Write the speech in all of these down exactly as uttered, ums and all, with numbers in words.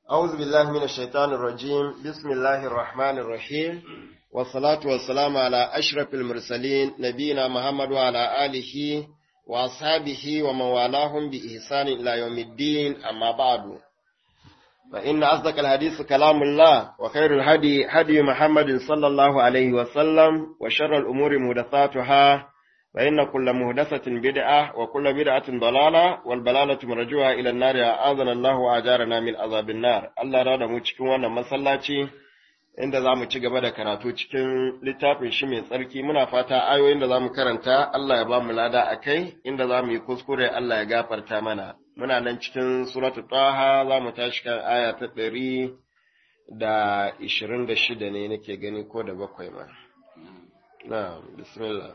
أعوذ بالله من الشيطان الرجيم بسم الله الرحمن الرحيم والصلاة والسلام على أشرف المرسلين نبينا محمد وعلى آله وأصحابه ومن والاهم بإحسان إلى يوم الدين أما بعد فإن أصدق الحديث كلام الله وخير الهدي هدي محمد صلى الله عليه وسلم وشر الأمور محدثاتها فإن كل محدثة بدعة وكل بدعة ضلالة والبلالة مرجوها إلى النار أعاذنا الله وأجارنا من عذاب النار الله رانا mu cikin wannan masallaci inda zamu ci gaba da karatu cikin littafin shi mai tsarki muna fata ayoyin da zamu karanta Allah ya ba mu lada akai inda zamu yi kuskure Allah ya gafarta mana muna nan cikin suratul taha zamu tashi kan aya ta ɗari da ishirin da shida ne nake gani ko da bakwai ma na'am bismillah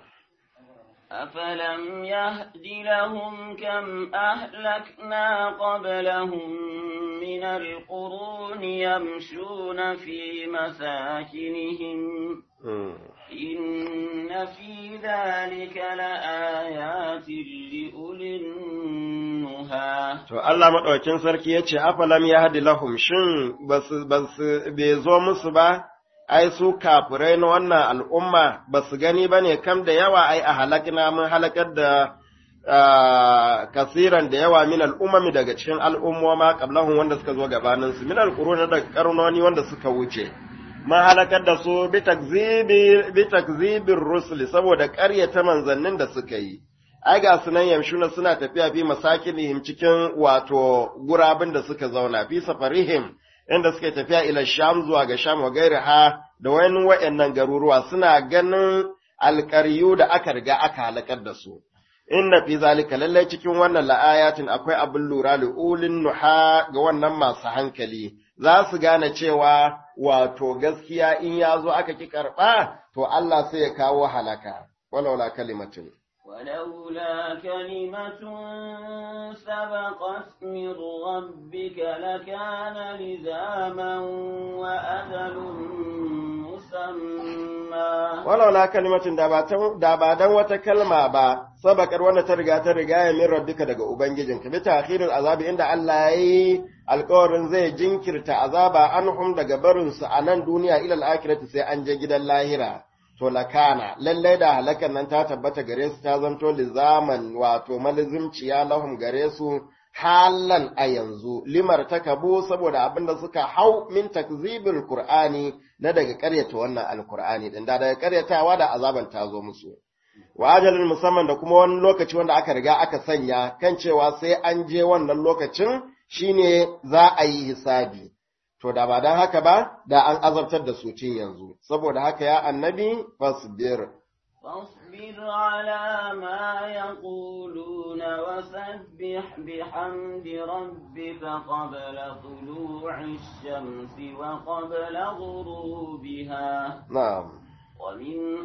أفلم يهد لهم كم أهلكنا قبلهم من القرون يمشون في مساكنهم إن في ذلك لآيات لأولي النهى to Allah madaukakin sarki yace afalam yahdi lahum shin basu basu bai zo musu ba ai su kafirai na wannan al'umma ba su gani ba ne kam da yawa ai a halakina mun halakar da kasiran da yawa min al'ummami daga cikin al'ummoma qablahum wanda suka zo gabanin su min alquruna da karnoni wanda suka wuce mun halakar da su bi takzibi bi takzibir rusuli saboda ƙaryata manzannin da suka yi ai ga sunan yamshuna suna tafiya fi masakinihim cikin wato gurabin da suka zauna fi safarihim inda suke tafiya ila Sham zuwa ga Sham wa gairaha da wayannan wayannan garuruwa suna ganin alƙaryu da aka riga aka halakar da su inna fi zalika lallai cikin wannan la'ayatin akwai abin lura li ulin nuha ga wannan masu hankali za su gane cewa wato gaskiya in ya zo aka ki karɓa to Allah sai ya kawo halaka walaula kalimatin ولولا كلمة سبقت من ربك لكان لزاما وأجل مسمى ولولا كلمة da ba dan wata kalma ba sabakar wanda ta riga ta riga ya min rabbika daga ubangijinka bi ta'khirul azabi inda Allah yayi alƙawarin zai jinkirta azaba anhum daga barin su a nan duniya ila al-akhirati sai an je gidan lahira to lakana lallai da halakan nan ta tabbata gare su ta zanto lizaman wato malizimciya lahum gare su halan a yanzu limar takabu saboda abinda suka hau min takzibil qur'ani na daga ƙaryata wannan alqur'ani din da daga ƙaryatawa da azaban ta zo musu wa ajalin musamman da kuma wani lokaci wanda aka riga aka sanya kan cewa sai an je wannan lokacin shine za a yi hisabi to da ba don haka ba da an azabtar da su cin yanzu saboda haka ya annabi fasbir فاصبر على ما يقولون وسبح بحمد ربك قبل طلوع الشمس وقبل غروبها نعم ومن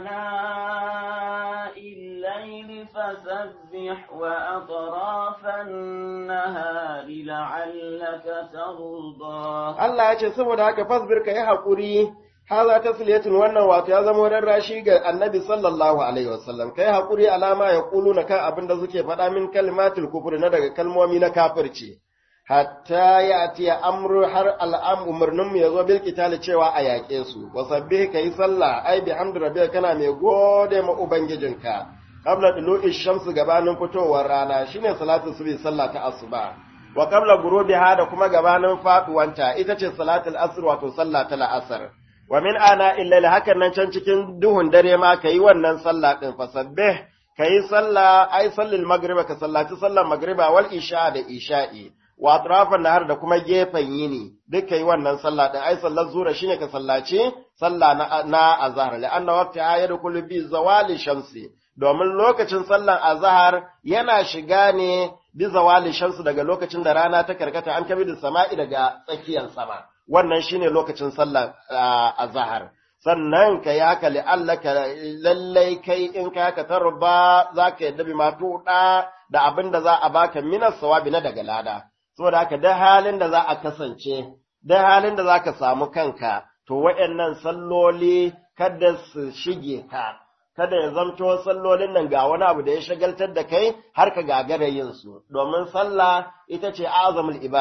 آناء الليل فسبح وأطراف النهار لعلك ترضى Allah ya ce saboda haka fasbir ka yi haƙuri haza tasliyatun wannan wato ya zama wurin rashi ga annabi sallallahu alaihi wasallam kai haƙuri alama ya kulu na kan abin da suke faɗa min kalimatul kufri na daga kalmomi na kafirci hatta ya atiya amru har al'am umarninmu ya zo bil qitali cewa a yaƙe su wasabbih kai sallah ai bi hamdu rabbika kana mai gode ma ubangijinka qabla dulu'i shamsi gabanin fitowar rana shine salatu subhi sallah ta asuba wa qabla ghurubiha da kuma gabanin faduwanta ita ce salatul asr wato sallah ta la'asar wa min ana illa hakan nan can cikin duhun dare ma kai wannan sallah din fasabbih kai sallah ai sallil magriba ka sallaci sallar magriba wal isha da isha'i wa atrafan nahar da kuma gefen yini duk kai wannan sallah din ai sallar zura shine ka sallaci sallah na, na azhar la'anna waqta yadkhulu bi zawali shamsi domin lokacin sallar azhar yana shiga ne bi zawali shamsi daga lokacin da rana ta karkata an kabi da sama'i daga tsakiyar sama wannan shine lokacin sallar azhar sannan ka yi haka li'allaka lallai kai in ka haka tarba zaka yadda bi ma tuɗa da abin da za a baka minas sawabi na daga lada saboda haka da halin da za a kasance da halin da za ka samu kanka to waɗannan salloli kada su shige ka kada ya zanto sallolin nan ga wani abu da ya shagaltar da kai har ka gagara yin su domin sallah ita ce azamul ibada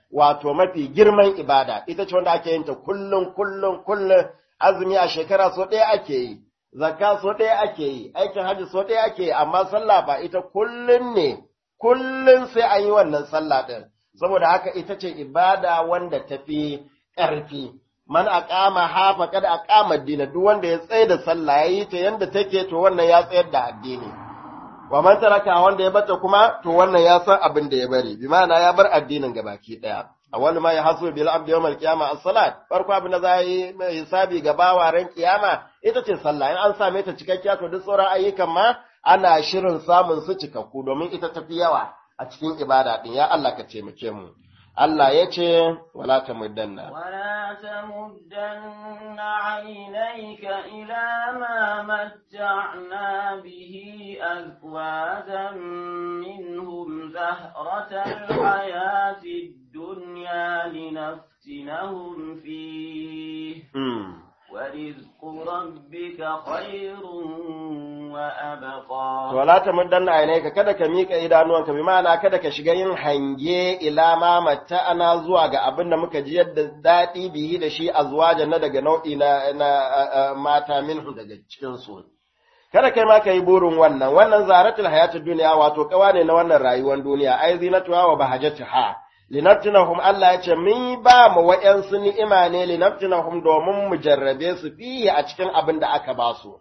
wato mafi girman ibada, ita ce wanda ake yin ta kullum kullum kullum, azumi a shekara so ɗaya ake yi, zakka so ɗaya ake yi, aikin hajji so ɗaya ake yi, amma sallah ba ita kullum ne, kullum sai an yi wannan sallah ɗin, saboda haka ita ce ibada wanda tafi ƙarfi. Man aqama ha faqad aqama ad-din, duk wanda ya tsaya da sallah yayi ta yanda take to wannan ya tsayar da addini. Wa man taraka wanda ya bata kuma to wannan ya san abin da ya bari, bi ma'ana ya bar addinin gabaki daya. Awwal ma yahsu bil abdi yawm al-qiyamah as-salat, farko abin da za yi hisabi ga bawa ran kiyama ita ce sallah. In an same ta cikakkiya to duk sauran ayyukan ma ana shirin samun su cikakku domin ita tafi yawa a cikin ibada din. Ya Allah ka taimake mu. Allah ya ce, wala ta muddanna. Wala ta muddanna ainihinka ila ma matta'na bihi azwajan minhum zahratal hayatid dunya linaftinahum fihi. Wa rizqu rabbika khairun wa abqa. Wala ta muddanna ainihinka, kada ka mika idanuwanka, bi ma'ana kada ka shiga yin hange ila ma matta'ana zuwa ga abin da muka ji yadda daɗi bihi da shi azwajan na daga nau'i na, na mata minhu daga cikin su. Kada kai ma ka yi burin wannan, wannan zaratul hayatud duniya wato kawa ne na wannan rayuwar duniya, ai zinatuha wa bahajatuha. Linaftinahum Allah ya ce, mun ba mu wa'yansu ni'ima ne linaftinahum domin mu jarrabe su fiye a cikin abin da aka ba su.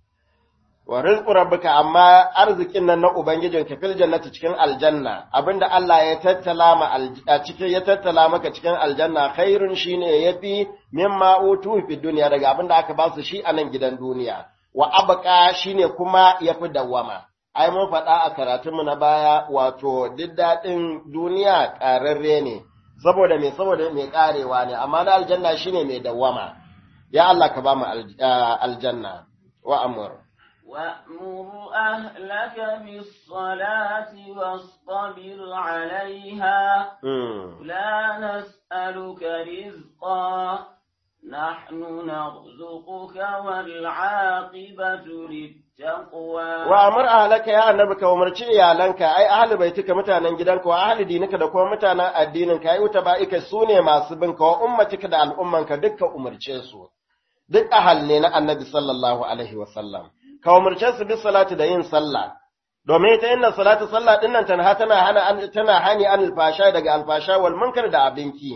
Wa rizqu rabbika, amma arzikin nan na Ubangijin ka fil jannati cikin aljanna, abinda Allah ya tattala ma a cikin ya tattala maka cikin aljanna khairun shine yafi mimma utu fi duniya daga abinda aka ba su shi a nan gidan duniya. Wa abqa shine kuma yafi dawwama. Ai mun faɗa a karatunmu na baya wato duk daɗin duniya ƙararre ne, saboda me saboda mai ƙarewa ne, amma na aljanna shine mai dawwama. Ya Allah ka ba mu aljanna wa amur. وأمر أهلك بالصلاة واصطبر عليها لا نسألك رزقا نحن نرزقك والعاقبة للتقوى وأمر أهلك يا النبي ومرتي iyalanka ai ahli baitika mutanen gidanka wa ahli dinika da kuma mutanen addininka ai utaba'ika sune masu binka wa ummatika da al'ummanka dukkan umarce su duk ahal ne na annabi sallallahu alaihi wasallam ka umarce su bi salati da yin sallah domin ita inna salatu sallah din nan tana tana hana tana hani an alfasha daga alfasha wal munkar da abinki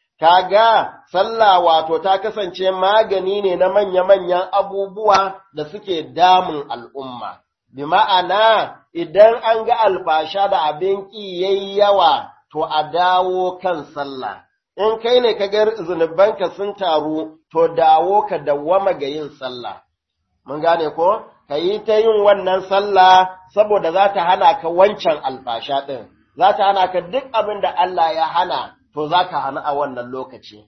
kaga sallah wato ta kasance magani ne na manya manyan abubuwa da suke damun al'umma bi ma'ana idan an ga alfasha da abinki yayi yawa to a dawo kan sallah in kai ne kaga zunubanka sun taru to dawo ka dawwama ga yin sallah mun gane ko ka yi ta yin wannan sallah saboda za ta hana ka wancan alfasha ɗin, za ta hana ka duk abin da Allah ya hana, to za ka hana a wannan lokaci.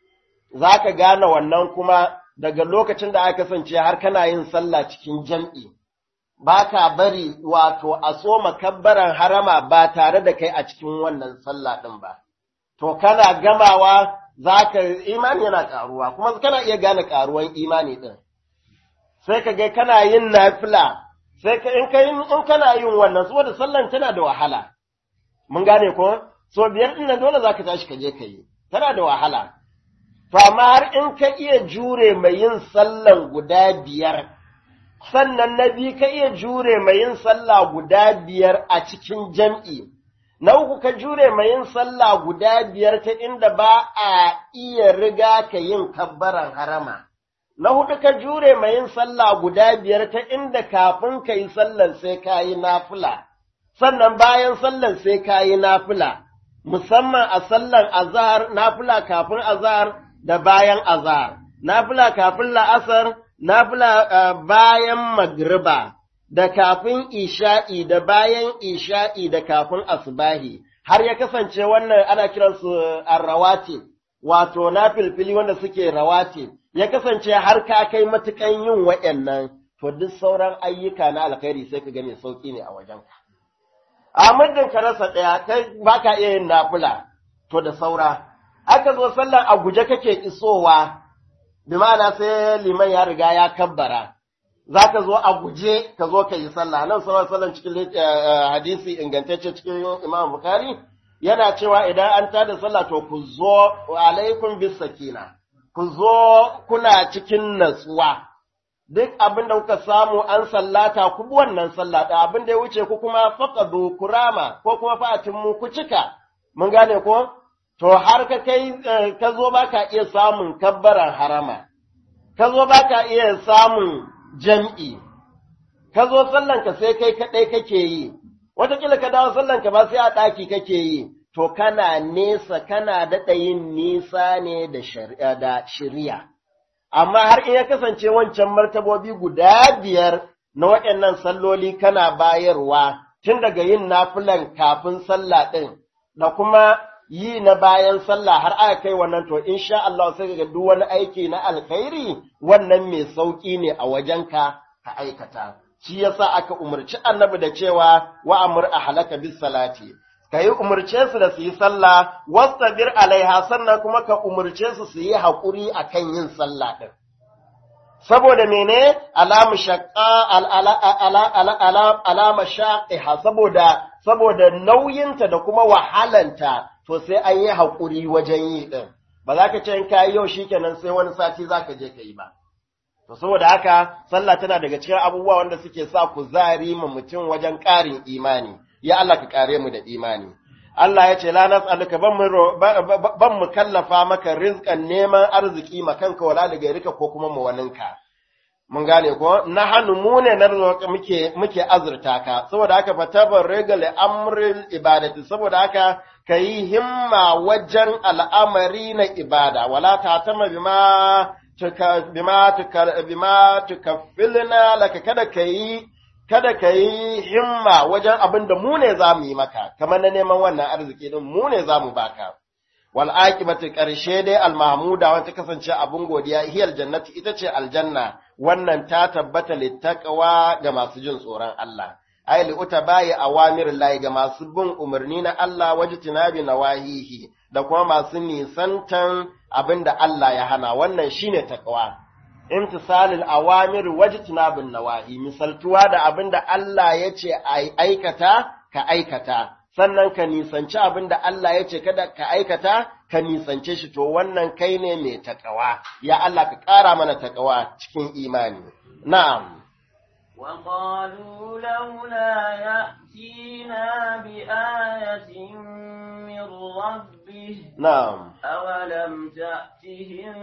Za ka gane wannan kuma daga lokacin da aka kasance har kana yin sallah cikin jam'i, ba ka bari wato a so makabbaran harama ba tare da kai a cikin wannan sallah ɗin ba. To, kana gamawa za ka imani yana ƙaruwa, kuma kana iya gane ƙaruwan imani ɗin. sai ka ga kana yin nafila sai ka in kai in kana yin wannan saboda sallan tana da wahala mun gane ko so biyar din nan dole zaka tashi ka je ka yi tana da wahala to amma har in ka iya jure mai yin sallan guda biyar sannan na biyu ka iya jure mai yin sallah guda biyar a cikin jam'i na uku ka jure mai yin sallah guda biyar ta inda ba a iya riga ka yin kabbaran harama na hudu ka jure mai yin sallah guda biyar ta inda kafin ka yi sallan sai ka yi nafila, sannan bayan sallan sai ka yi nafila, musamman a sallan azahar, nafila kafin azahar da bayan azahar, nafila kafin la'asar, nafila uh, bayan magriba, da kafin isha'i, da bayan isha'i, da kafin asbahi, har ya kasance wannan ana kiransu arrawati, wato na filfili wanda suke rawati. Ya kasance har ka kai matukan yin waɗannan, to duk sauran ayyuka na alkhairi sai ka ga mai sauƙi ne a wajenka. A muddin ka rasa ɗaya, kai ba ka iya yin nafila, to da saura. Aka zo sallar a guje kake isowa, bi ma'ana sai liman ya riga ya kabbara. Za ka zo a guje ka zo ka yi sallah. Nan sauran sallar cikin hadisi ingantacce cikin Imam Bukhari, yana cewa idan an tada sallah to ku zo alaikum bis sakina, ku zo kuna cikin natsuwa. Duk abin da kuka samu an sallata ku bi wannan sallata, abin da ya wuce ku kuma faqadu kurama ko kuma fa'atin mu ku cika. Mun gane ko? To har ka kai ka zo baka iya samun kabbaran harama. Ka zo baka iya samun jam'i. Ka zo sallanka sai kai kadai kake yi. Wataƙila ka dawo sallanka ba sai a ɗaki kake yi. To kana nesa kana daɗa yin nisa ne da shari'a. Amma har in ya kasance wancan martabobi guda biyar na waɗannan salloli kana bayarwa tun daga yin nafilan kafin sallah ɗin da kuma yi na bayan sallah har aka kai wannan to insha Allah sai ga duk wani aiki na alkhairi wannan mai sauki ne a wajenka ka aikata. Shi yasa aka umarci annabi da cewa wa amur ahlaka bis salati. Ka yi umarce su da su yi sallah, wastabir alaiha sannan kuma ka umarce su su yi haƙuri a kan yin sallah ɗin. Saboda mene alama shaƙa alama shaƙiha saboda saboda nauyinta da kuma wahalanta to sai an yi haƙuri wajen yi ɗin. Ba za ka ce in ka yi yau shi kenan sai wani sati za ka je ka yi ba. To saboda haka sallah tana daga cikin abubuwa wanda suke sa kuzari ma mutum wajen ƙarin imani. Ya Allah ka kare mu da imani. Allah ya ce, La nas'aluka ban mu kallafa maka rizkan neman arziki makanka wala daga rika ko kuma mawaninka. Mun gane ko? Na hannu mu ne na muke, muke azurta ka, saboda haka fatabar regal amril ibadati, saboda haka ka yi himma wajen al'amari na ibada, wala ta tama bima bima tukaffilna laka kada ka yi kada ka yi himma wajen abin da mu ne za mu yi maka, kamar na neman wannan arziki din mu ne za mu baka. Wal aqibatu ƙarshe dai al-mahmuda wanda kasance abin godiya hiyal jannati ita ce aljanna, wannan ta tabbata littaqwa ga masu jin tsoron Allah. Ai li utabai awamir lahi ga masu bin umarni na Allah wajtinabi nawahihi da kuma masu nisantan abin da Allah ya hana, wannan shine taqwa. Imtisalil awamir wajtinabun nawahi misaltuwa da abinda Allah yace ai aikata ka aikata sannan ka nisanci abinda Allah yace kada ka aikata ka nisance shi to wannan kai ne mai takawa ya Allah ka ƙara mana takawa cikin imani na'am wa qalu laula ya'tina bi ayatin min rabbih na'am أولم تأتهم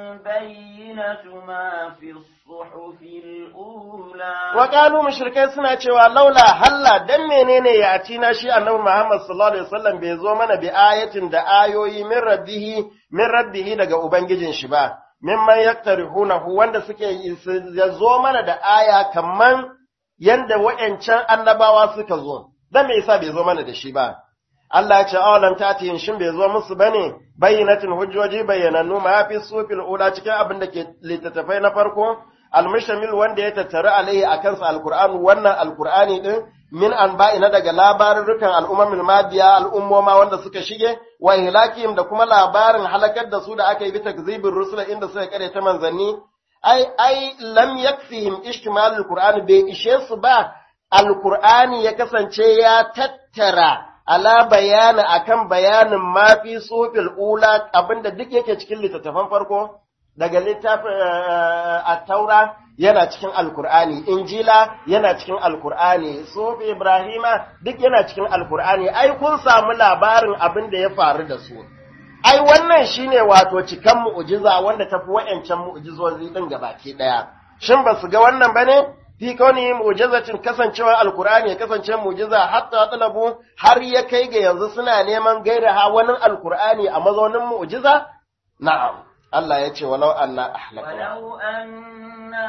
بينة ما في الصحف الأولى وقالوا مشركين suna cewa laula halla dan menene ya atina shi annabi Muhammad sallallahu alaihi wasallam bai zo mana bi ayatin da ayoyi min rabbihi min rabbihi daga ubangijin shi ba mimman yaktarihunahu wanda suke ya zo mana da aya kaman yanda wayancan annabawa suka zo dan me yasa bai zo mana da shi ba Allah ya ce awalan tatiyin shin bai zo musu bane bayyinatin hujjoji bayyanannu ma fi sufil ula cikin abin da ke littattafai na farko almushamil wanda ya tattara alaihi akan sa alqur'an wannan alqur'ani din min anba'ina daga labarukan al'ummul madiya al'ummoma wanda suka shige wa ihlakim da kuma labarin halakar da su da aka yi bi takzibir rusul inda suka kare ta manzanni ai ai lam yakfihim ishtimalul qur'ani bai ishe su ba alqur'ani ya kasance ya tattara ala bayani akan bayanin mafi sufil ula abinda duk yake cikin littattafan farko daga littafin at-taura yana cikin alkur'ani injila yana cikin alkur'ani sufi ibrahima duk yana cikin alkur'ani ai kun samu labarin abin da ya faru da su ai wannan shine wato cikan mu'jiza wanda tafi wayancan mu'jizozi din gabaki daya shin ba su ga wannan bane fi kauni mu'jizatin kasancewar alkur'ani ya kasance mu'jiza hatta talabu har ya kai ga yanzu suna neman gaira ha wani alkur'ani a mazaunin mu'jiza na'am Allah ya ce walau anna ahlakna walau anna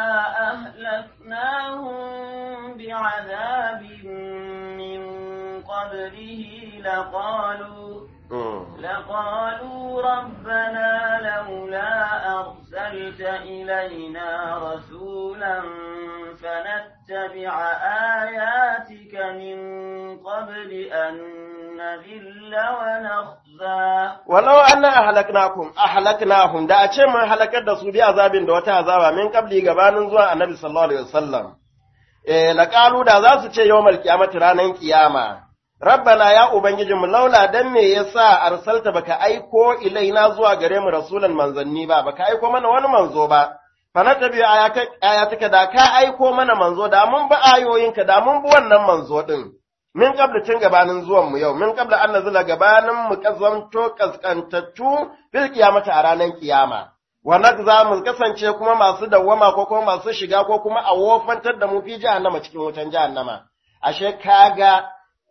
ahlaknahum bi'adabin min qablihi laqalu لقالوا ربنا لولا أرسلت إلينا رسولا فنتبع آياتك من قبل أن نذل ونخزى ولو أن أهلكناكم أهلكناهم da a ce mun halakar da su bi azabin da wata azaba min qabli gabanin zuwa annabi sallallahu alaihi wasallam eh laqalu da za su ce yawmal qiyamati ranan qiyama rabbana ya ubangijinmu laula dan me yasa arsalta baka aiko ilaina zuwa gare mu rasulan manzanni ba baka aiko mana wani manzo ba fa na tabi ayatuka da ka aiko mana manzo da mun bi ayoyinka da mun bi wannan manzo din min qabla tun gabanin zuwan mu yau min qabla an nazila gabanin mu kazanto kaskantattu bil kiyamata a ranar kiyama wa za mu kasance kuma masu dawwama ko kuma masu shiga ko kuma a wofantar da mu fi jahannama cikin wutan jahannama ashe kaga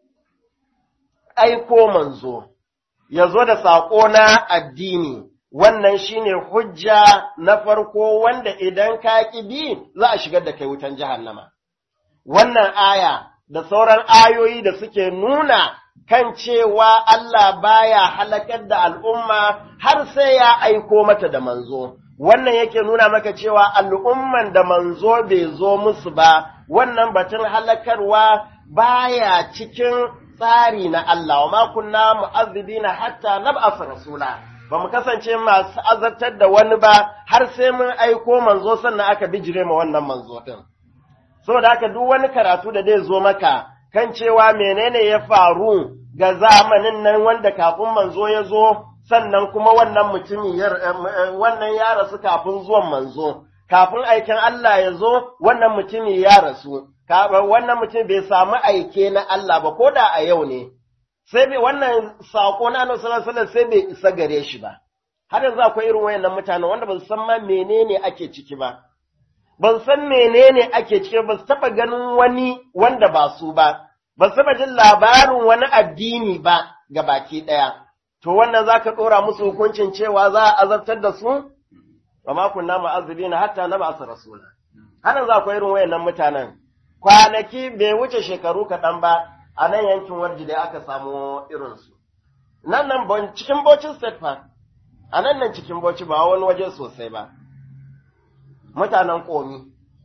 aiko manzo yazo da sako na addini wannan shine hujja na farko wanda idan ka bi za a shigar da kai wutan jahannama wannan aya da sauran ayoyi da suke nuna kan cewa Allah baya halakar da al'umma har sai ya aiko mata da manzo. Wannan yake nuna maka cewa al'umman da manzo bai zo musu ba, wannan batun halakarwa baya cikin tsari na Allah, wa makunna mu'azzibina hatta nab'asa rasula. Ba mu kasance masu azartar da wani ba har sai mun aiko manzo sannan aka bijire ma wannan manzo din. Saboda haka duk wani karatu da zai zo maka kan cewa menene ya faru ga zamanin nan wanda kafin manzo ya zo sannan kuma wannan mutumi wannan ya rasu kafin zuwan manzo kafin aikin Allah ya zo wannan mutumi ya rasu wannan mutum bai samu aike na Allah ba ko da a yau ne sai bai wannan sako na Annabi sallallahu alaihi wasallam sai bai isa gare shi ba har yanzu akwai irin wayannan mutanen wanda ba su san ma menene ake ciki ba ban san menene ake ciki ba su taba ganin wani wanda ba su ba ba su taba jin labarin wani addini ba ga baki daya to wannan zaka dora musu hukuncin cewa za a azabtar da su wa ma kunna mu'azzibina hatta nab'atha rasula har yanzu akwai irin wayannan mutanen kwanaki bai wuce shekaru kaɗan ba a nan yankin warji da aka samu irinsu nan nan bon cikin Bauchi state fa a nan nan cikin Bauchi ba wani waje sosai ba mutanen komi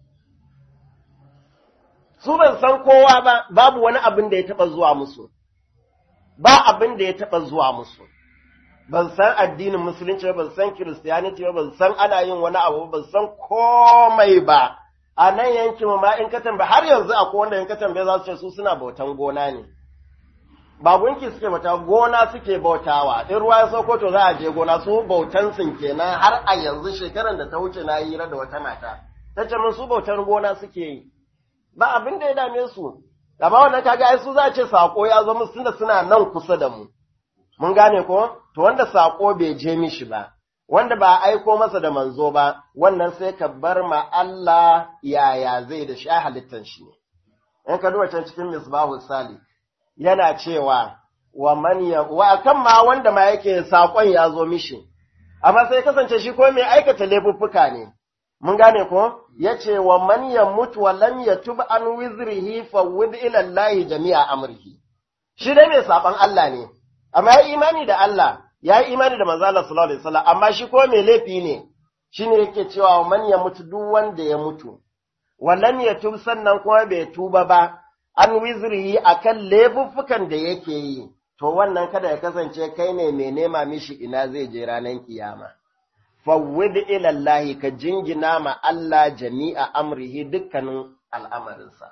su ban san kowa ba babu wani abin da ya taba zuwa musu ba abin da ya taba zuwa musu ban san addinin musulunci ba ban san christianity ba ban san ana yin wani abu ban san komai ba a nan yankin ma in ka tambaye har yanzu akwai wanda in ka tambaye za su ce su suna bautan gona ne ba gunki suke bauta gona suke bautawa in ruwa ya sauko to za a je gona su bautan sun kenan har a yanzu shekaran da ta wuce na yi da wata mata ta ce min su bautan gona suke yi ba abin da ya dame su amma wannan kaga ai su za a ce sako ya zo musu tunda suna nan kusa da mu mun gane ko to wanda sako bai je mishi ba wanda ba aiko masa da manzo ba wannan sai ka bar ma Allah yaya zai da shi halittan shi ne in ka duba can cikin misbahu salik yana cewa wa man ya wa kan ma wanda ma yake sakon ya zo mishi amma sai kasance shi ko mai aikata laifuffuka ne mun gane ko yace wa man yamut wa lam yatub an wizrihi fa wid ila Allah jami'a amrihi shi dai mai saban Allah ne amma ya imani da Allah ya yi imani da manzo Allah sallallahu alaihi wasallam amma shi ko mai laifi ne shine yake cewa man yamut duk wanda ya mutu wa lam yatub sannan kuma bai tuba ba an wizrihi akan laifuffukan da yake yi to wannan kada ya kasance kai ne mai nema mishi ina zai je ranar kiyama fawwid ila Allah ka jingina ma Allah jami'a amrihi dukkanin al'amarinsa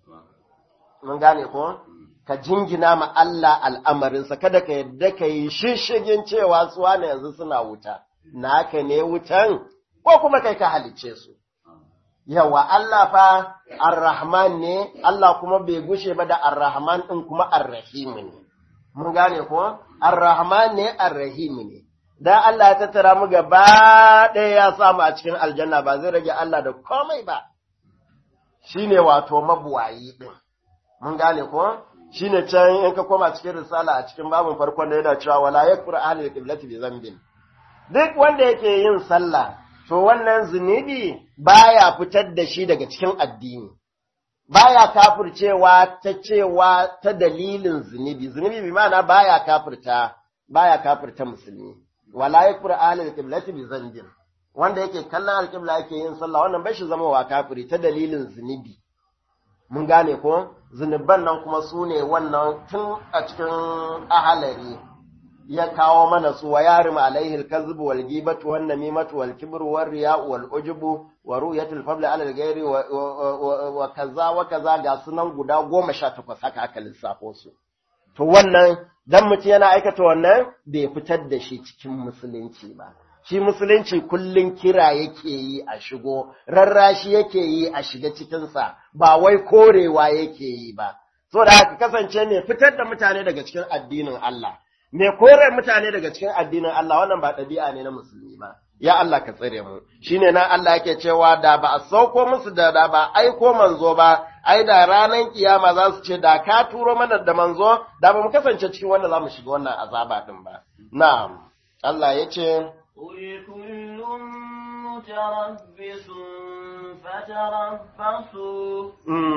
mun gane ko ka jingina ma Allah al'amarinsa kada ka yadda ka yi shishigin cewa su wane yanzu suna wuta naka ne wutan ko kuma kai ka halicce su yawa Allah fa ar-Rahman ne Allah kuma bai gushe ba da ar-Rahman din kuma ar-Rahim ne mun gane ko ar-Rahman ne ar-Rahim ne dan Allah ya tattara mu gaba ɗaya ya samu a cikin aljanna ba zai rage Allah da komai ba shine wato mabuwayi din mun gane ko shine can in ka koma cikin risala a cikin babin farkon da yana cewa wala yakfur ahli qiblati bi dhanbin duk wanda yake yin sallah to wannan zunubi baya fitar da shi daga cikin addini baya kafircewa ta cewa ta dalilin zunubi zunubi bi ma'ana baya kafirta baya kafirta musulmi wala yakfur ahli qiblati bi dhanbin wanda yake kallon alqibla yake yin sallah wannan bai shi zama wa kafiri ta dalilin zunubi mun gane ko zunuban nan kuma su ne wannan tun a cikin ahalari ya kawo mana su wa yarim alaihi alkazbu wal ghibatu wan namimatu wal kibru war riya'u wal ujubu wa ru'yatul fadli ala al-ghairi wa kaza wa kaza ga sunan guda goma sha takwas haka aka lissafo su to wannan dan mutum yana aikata wannan bai fitar da shi cikin musulunci ba. Shi musulunci kullun kira yake yi a shigo, rarrashi yake yi a shiga cikinsa, ba wai korewa yake yi ba. So da haka kasance mai fitar da mutane daga cikin addinin Allah, mai kore mutane daga cikin addinin Allah, wannan ba ɗabi'a ne na musulmi ba. Ya Allah ka tsare mu. Shine nan Allah yake cewa da ba a sauko musu da da ba aiko manzo ba, ai da ranar kiyama za su ce da ka turo mana da manzo, da ba mu kasance cikin wanda za mu shiga wannan azaba din ba. Na'am. Allah ya ce قل كل متربص فتربصوا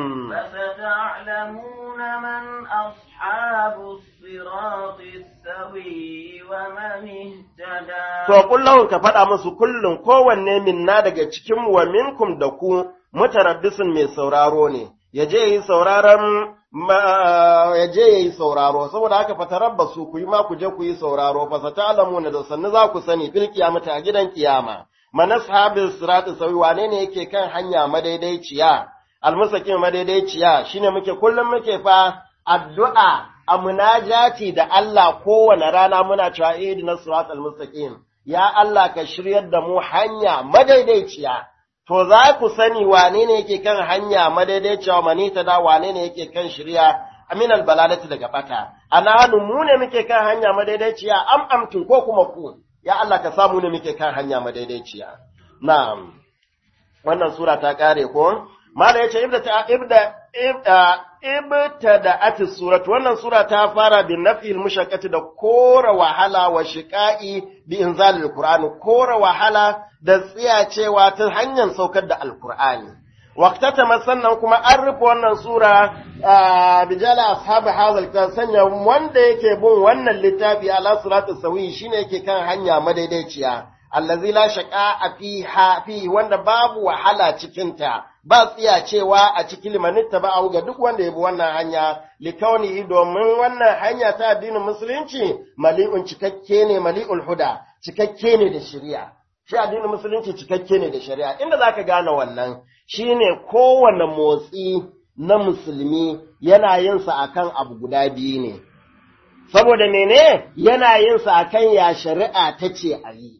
فستعلمون من أصحاب الصراط السوي ومن اهتدى. To kullum ka faɗa musu kullum kowanne minna daga cikin wa minkum da ku mutarabbisun mai sauraro ne, ya je yi sauraron ya je yayi sauraro, saboda haka fatarabbasu ku yi ma ku je ku yi sauraro, fa sata'lamuna da sannu za ku sani fil qiyamati a gidan kiyama man ashabil sirat sawi wane ne yake kan hanya madaidaiciya, almustaqim madaidaiciya. Shine muke kullum muke fa addu'a a munajati da Allah kowane rana muna cewa ihdinas siratal mustaqim, ya Allah ka shiryar da mu hanya madaidaiciya. To za ku sani wane ne yake kan hanya madaidaiciya, manita da wane ne yake kan shirya aminal balalati daga bata. Ananu mu ne muke kan hanya madaidaiciya am amtun ko kuma ku, ya Allah ka samu ne muke kan hanya madaidaiciya. Na'am. Wannan sura ta kare ko? Mala yace ibda ta ibda ibda da atis surat, wannan sura ta fara bi nafil mushaqqati da kora wahala wa shiqai bi inzalil qur'ani, kora wahala da tsiyacewa ta hanyar saukar da alqur'ani. Waqtata sannan kuma an rufe wannan sura bijala ashabi hadal kitab, sanya wanda yake bin wannan littafi ala siratus sawi shine yake kan hanya madaidaiciya, allazi la shaqa fiha fi, wanda babu wahala cikin ta, ba tsiyacewa a cikin limanitta ba ga duk wanda ya bi wannan hanya, likauni domin wannan hanya ta addinin musulunci mali'un cikakke ne, mali'ul huda cikakke ne da shari'a. Shi addinin musulunci cikakke ne da shari'a. Inda zaka gane wannan shine kowanne motsi na musulmi yana yin sa akan abu guda biyu ne. Saboda mene? Yana yin sa akan ya shari'a tace a yi.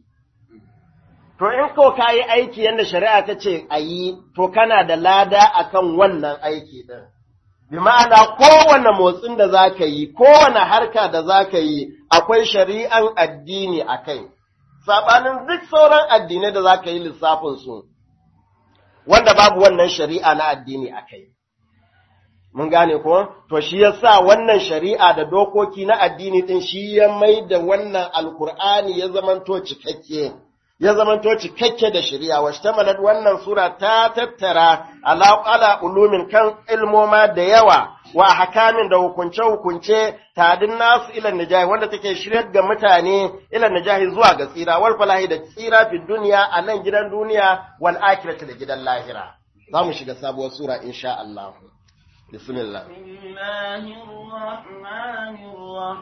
To in ko ka yi aiki yadda shari'a ta ce a yi, to kana da lada akan wannan aiki ɗin. Bi ma'ana kowane motsin da za ka yi, kowane harka da za ka yi, akwai shari'an addini a kai. Saɓanin duk sauran addinai da za ka yi lissafinsu, wanda babu wannan shari'a na addini a kai. Mun gane ko? To shi ya sa wannan shari'a da dokoki na addini ɗin shi ya mai da wannan Alkur'ani ya zamanto cikakke. ya zamanto cikakke da shari'a, wa shtamalat wannan sura ta tattara ala ala ulumin kan ilmoma da yawa wa hakamin da hukunce hukunce tadin nasu ila najahi, wanda take shiryar ga mutane ila najahi zuwa ga tsira, wal falahi da tsira fi duniya a nan gidan duniya, wal akhirati da gidan lahira. Za mu shiga sabuwar sura insha Allah. Bismillah. Bismillahir rahmanir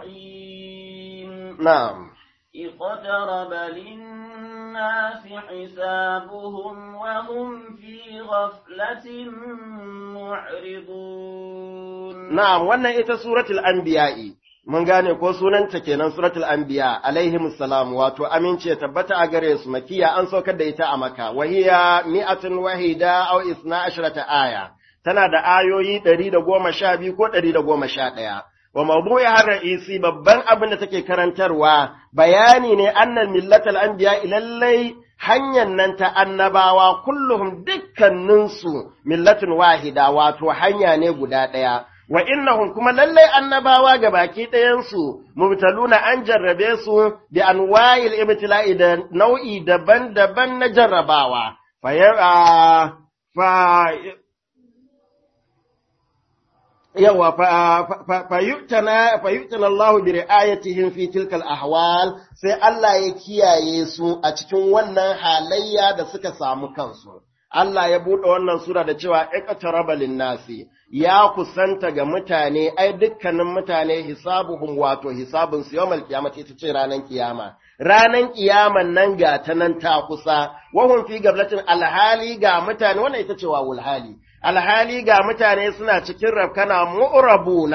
rahim. Na'am. اقترب للناس حسابهم وهم في غفلة معرضون. نعم، wannan ita suratul anbiya'i. Mun gane ko sunanta kenan suratul anbiya alaihimus salam, wato aminci ya tabbata a gare su, makiya an saukar da ita a Makka, wahiya mi'atun wahida aw isna ashrata aya. Tana da ayoyi ɗari da goma sha biyu ko ɗari da goma sha ɗaya. Wa mawdu'i har ra'isi, babban abin da take karantarwa bayani ne annal millatal anbiya lallai hanyar nan ta annabawa kulluhum dukkaninsu millatun wahida, wato hanya ne guda ɗaya. Wa innahum kuma lallai annabawa ga baki ɗayansu mubtaluna an jarrabe su bi anwa'il ibtila'i da nau'i daban-daban na jarrabawa. Fa fa yawa fayyutana Allah bi ri'ayatihim fi tilka al-ahwal, sai Allah ya kiyaye su a cikin wannan halayya da suka samu kansu. Allah ya buɗe wannan sura da cewa iqtaraba lin-nasi, ya kusanta ga mutane, ai dukkanin mutane hisabuhum, wato hisabun su yawmal qiyamati, ita ce ranan kiyama. Ranan kiyaman nan ga ta nan ta kusa, wahum fi gablatin, alhali ga mutane, wannan ita ce wawul hali. Alhali ga mutane suna cikin rafkana mu'rabuna,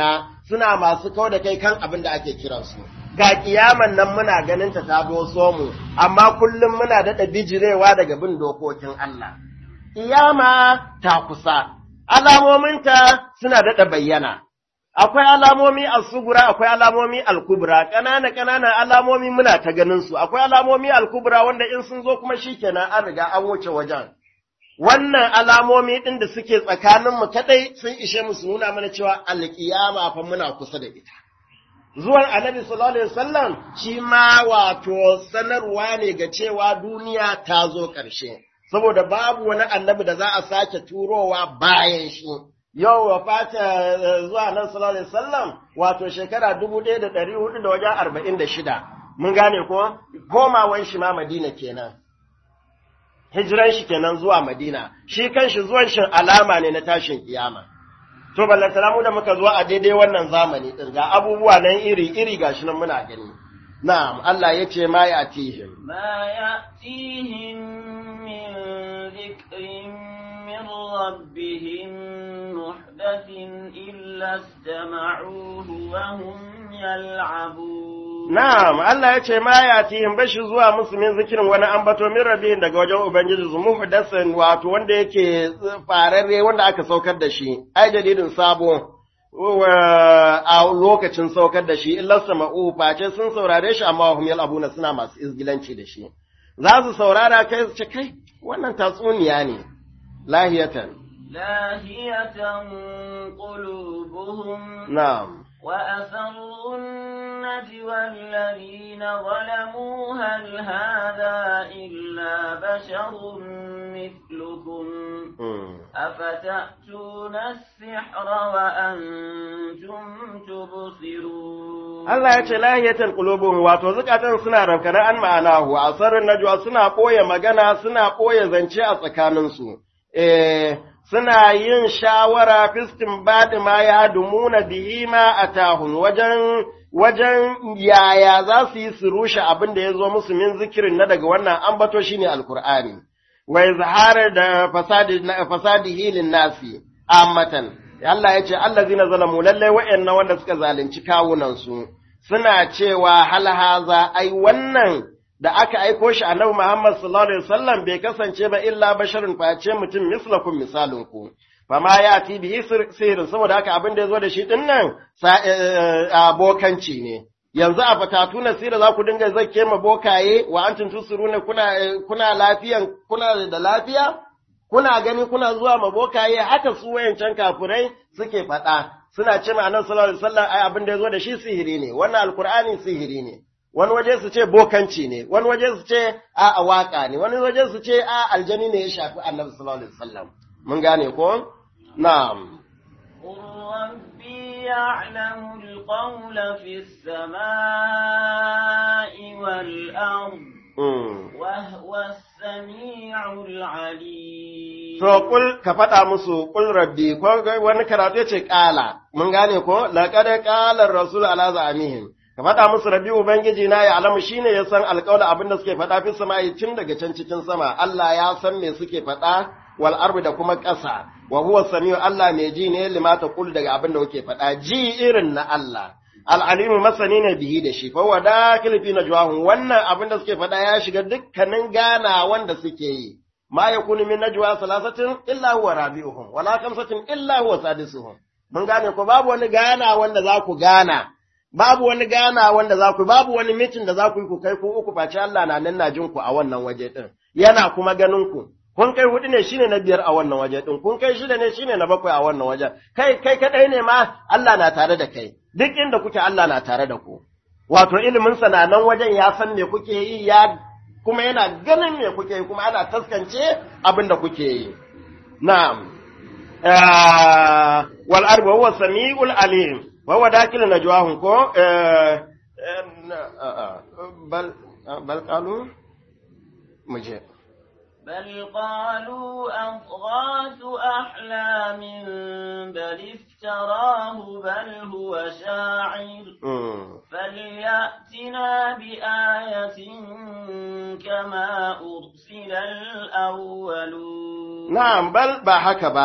suna masu kau da kai kan abin da ake kiransu. Ga kiyaman nan muna ganin ta ta doso mu, amma kullum muna daɗa bijirewa daga bin dokokin Allah. Kiyama ta kusa, alamominta suna daɗa bayyana. Akwai alamomi al-sugura, akwai alamomi al-kubra, ƙanana ƙananan alamomi muna ta ganin su, akwai alamomi al-kubra wanda in sun zo kuma shikenan an riga an wuce wajen. Wannan alamomi ɗin da suke tsakaninmu kaɗai sun ishe mu su nuna mana cewa alƙiyama fa muna kusa da ita. Zuwan Annabi sallallahu alaihi wasallam shi ma wato sanarwa ne ga cewa duniya ta zo ƙarshe, saboda babu wani annabi da za a sake turowa bayan shi. Yau wa fata zuwa nan sallallahu alaihi wasallam wato shekara dubu ɗaya da ɗari hudu da wajen arba'in da shida. Mun gane ko? Komawan shi ma Madina kenan. Hijiran shi kenan zuwa Madina. Shi kanshi zuwan shi alama ne na tashin kiyama. To ballantana mu da muka zo a daidai wannan zamani din ga abubuwa nan iri iri gashi nan muna gani. Na'am, Allah ya ce ma ya'tihim. Ma ya'tihim min dhikrin min rabbihim muhdathin illa istama'uhu wa hum yal'abun. Na'am, Allah ya ce ma ya'tihim bashi zuwa musu min zikirin wani ambato min rabbihim daga wajen Ubangiji su muhdathin wato wanda yake fararre wanda aka saukar da shi, ai jadidin sabo. a lokacin saukar da shi illa sama'u face sun saurare shi amma hum yal'abuna suna masu izgilanci da shi za su saurara kai su ce kai wannan tatsuniya ne lahiyatan lahiyatan qulubuhum na'am wa asarru an-najwa alladhina zalamu hal hadha illa basharun mithlukum أفتأتون السحر وأنتم تبصرون Allah ya ce lahiyatan qulubuhum wato zukatan suna rankana an ma'anahu asarrun najwa suna koya magana suna koya zance a tsakaninsu eh suna yin shawara fistin badi ma ya dumuna bihi ma atahun wajen wajen yaya za su yi su rushe abin da ya zo musu min zikirin na daga wannan ambato shine alqur'ani wa izhar da fasadi fasadihi lin nasi ammatan Allah yace allazina zalamu lalle wa'annan wanda suka zalunci kawunan su suna cewa hal haza ai wannan da aka aiko shi annabi Muhammad sallallahu alaihi wasallam bai kasance ba illa basharun face mutum mislakum misalunku fama yati bihi sirrin saboda haka abin da yazo da shi dinnan abokanci ne yanzu a fatatu na sira za ku dinga zakke ma bokaye wa antum tusuruna kuna kuna lafiyan kuna da lafiya kuna gani kuna zuwa ma bokaye haka su wayancan kafirai suke faɗa suna ce ma annabi sallallahu alaihi wasallam ai abin da yazo da shi sihiri ne wannan alqur'ani sihiri ne wani waje su ce bokanci ne wani waje su ce a a waka ne wani waje su ce a aljani ne ya shafi annabi sallallahu alaihi wasallam mun gane ko na'am ربي يعلم القول في السماء والأرض وهو السميع العليم to kul ka faɗa musu kul rabbi ko wani karatu yace kala mun gane ko laqad qala ar-rasul ala za'amihim ka faɗa musu rabbi ubangiji na ya alamu shine ya san alƙawla abinda suke faɗa fi sama'i tun daga can cikin sama Allah ya san me suke faɗa wal ardi da kuma ƙasa wa huwa samiu Allah mai ji ne limata kul daga abin da kuke faɗa ji irin na Allah al-alimu masani ne bihi da shi fa wa dakil fi najwahum wannan abin da suke faɗa ya shiga dukkanin gana wanda suke yi ma yakunu min najwa salasatin illa huwa rabi'uhum wala khamsatin illa huwa sadisuhum mun gane ko babu wani gana wanda za ku gana babu wani gana wanda za ku babu wani mitin da za ku yi ku kai ku uku face Allah na nan na jin ku a wannan waje din yana kuma ganin ku kun kai hudu ne shine na biyar a wannan waje din kun kai shida ne shine na bakwai a wannan waje kai kai kadai ne ma Allah na tare da kai duk inda kuke Allah na tare da ku wato ilimin sa na nan wajen ya san me kuke yi ya kuma yana ganin me kuke yi kuma ana taskance abin da kuke yi na'am wal arba huwa samiul alim wa huwa dakil najwahum ko bal bal qalu muje بل قالوا أضغاث أحلام بل افتراه بل هو شاعر فليأتنا بآية كما أرسل الأولون نعم بل با haka ba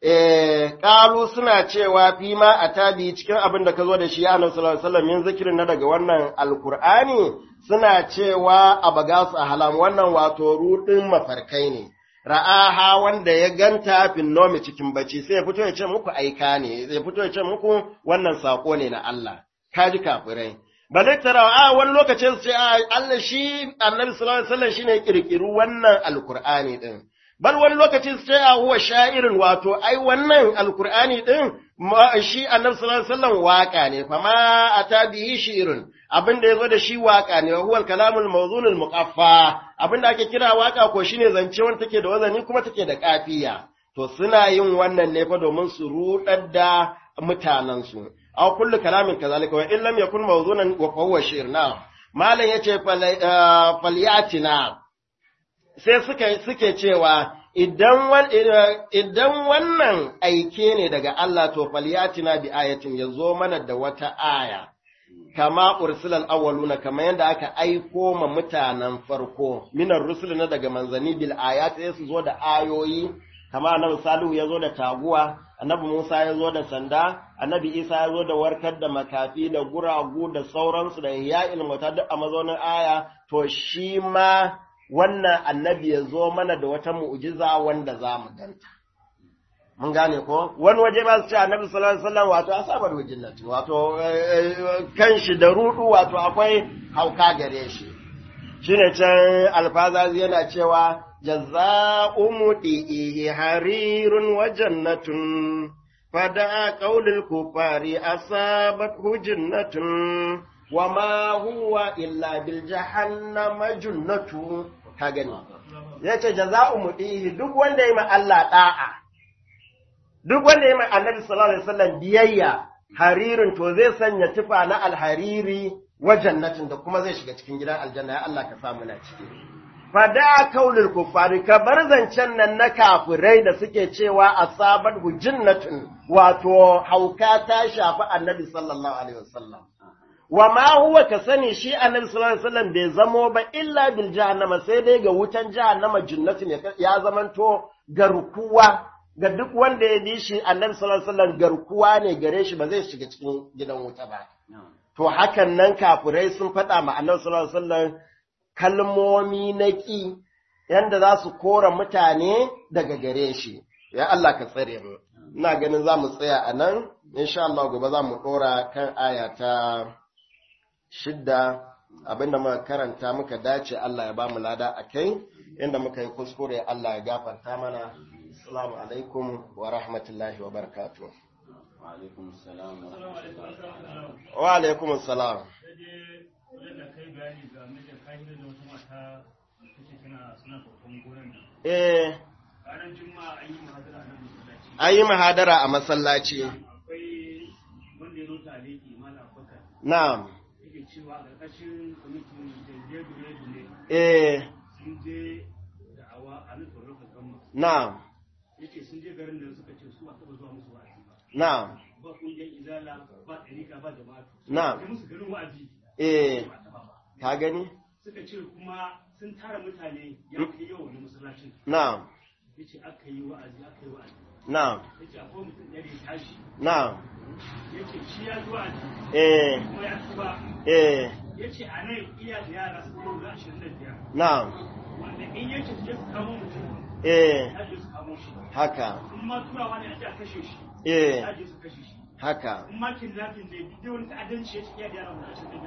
eh qalu suna cewa fi ma atabi cikin abin da ka zo da shi ya Annabi sallallahu alaihi wasallam yin zikirin na daga wannan alqur'ani suna cewa abagasu ahlam wannan wato rudin mafarkai ne ra'aha wanda ya ganta fin nomi cikin bacci sai ya fito ya ce muku aika ne ya fito ya ce muku wannan sako ne na Allah kaji kafirai balai tara a wani lokacin su ce Allah shi Annabi sallallahu alaihi wasallam shine kirkiru wannan alqur'ani din bal wani lokacin su ce a huwa sha'irin wato ai wannan alqur'ani din shi Annabi sallallahu alaihi wasallam waka ne fa ma atabihi shi'run abinda yazo da shi waka ne huwa al-kalamul mawzunul muqaffa abinda ake kira waka ko shine zance wanda take da wazani kuma take da kafiya to suna yin wannan ne fa domin su rudar da mutanen su aw kullu kalamin kazalika wa illam yakun mawzunan wa huwa shi'r na malan yace falyatina sai suka suke cewa idan idan wannan aike ne daga Allah to falyatina bi ayatin yazo mana da wata aya kama ursilal awwaluna kama yanda aka aiko ma mutanen farko minar rusul na daga manzani bil ayat sai su zo da ayoyi kama annabi salihu yazo da taguwa annabi musa yazo da sanda annabi isa yazo da warkar da makafi da guragu da sauransu da ya'il mata duk a mazaunin aya to shi ma wannan annabi yazo mana da wata mu'jiza wanda za mu ganta mun gane ko wani waje ba su ce annabi sallallahu alaihi wasallam wato asabar wajinnati wato kan shi da rudu wato akwai hauka gare shi shine can alfazazi yana cewa jazaa'u mudihi harirun wa jannatun fada qaulul kufari asabat hujannatun wa ma huwa illa bil jahannama junnatu ka gani yace jazaa'u mudihi duk wanda yayi ma Allah da'a duk wanda ya mai annabi sallallahu alaihi wasallam biyayya haririn to zai sanya tufa na alhariri wa jannatin da kuma zai shiga cikin gidan aljanna ya Allah ka sa mu na ciki fada kaulul kufari ka bar zancen nan na kafirai da suke cewa asabat hujannatun wato hauka ta shafi annabi sallallahu alaihi wasallam wa ma huwa ka sani shi annabi sallallahu alaihi wasallam bai zamo ba illa bil jahannama sai dai ga wutan jahannama jannatin ya zamanto garkuwa ga duk wanda ya bi shi annabi sallallahu alaihi wasallam garkuwa ne gare shi ba zai shiga cikin gidan wuta ba to hakan nan kafirai sun faɗa ma annabi sallallahu alaihi wasallam kalmomi na ƙi yanda za su kora mutane daga gare shi ya Allah ka tsare mu ina ganin za mu tsaya a nan insha Allah gobe za mu ɗora kan aya ta shidda abinda muka karanta muka dace Allah ya ba mu lada a kai inda muka yi kuskure Allah ya gafarta mana. Assalamu alaikum wa rahmatullahi wa barakatuh. Wa alaikum salam. Wa alaikum salam. Eh. An yi mahadara a masallaci. Na'am. Eh. Na'am. Yake sun je garin da suka ce su a taba zuwa musu wa'azi ba. Na'am. Ba kungiyar izala, ba ɗarika, ba jama'a. Na'am. Sai musu garin wa'azi. Eh. Ka gani? Suka ce kuma sun tara mutane ya kai yau wani masallacin. Na'am. Yace aka yi wa'azi, aka yi wa'azi. Na'am. Yace akwai mutum ɗari ya tashi. Na'am. Yace shi ya zuwa wa'azi. Eh. Kuma ya tuba. Eh. Yace a nan iya da yara su kai guda ashirin da biyar. Na'am. Wanda in yace su je su kamo mutum. Eh. Aje su kamo shi. Haka. In ma turawa ne aje a kashe shi. Eh. Aje su kashe shi. Haka. In ma kidnapping ne duk wani ta'addanci ya ci iya da yara guda ashirin da biyar.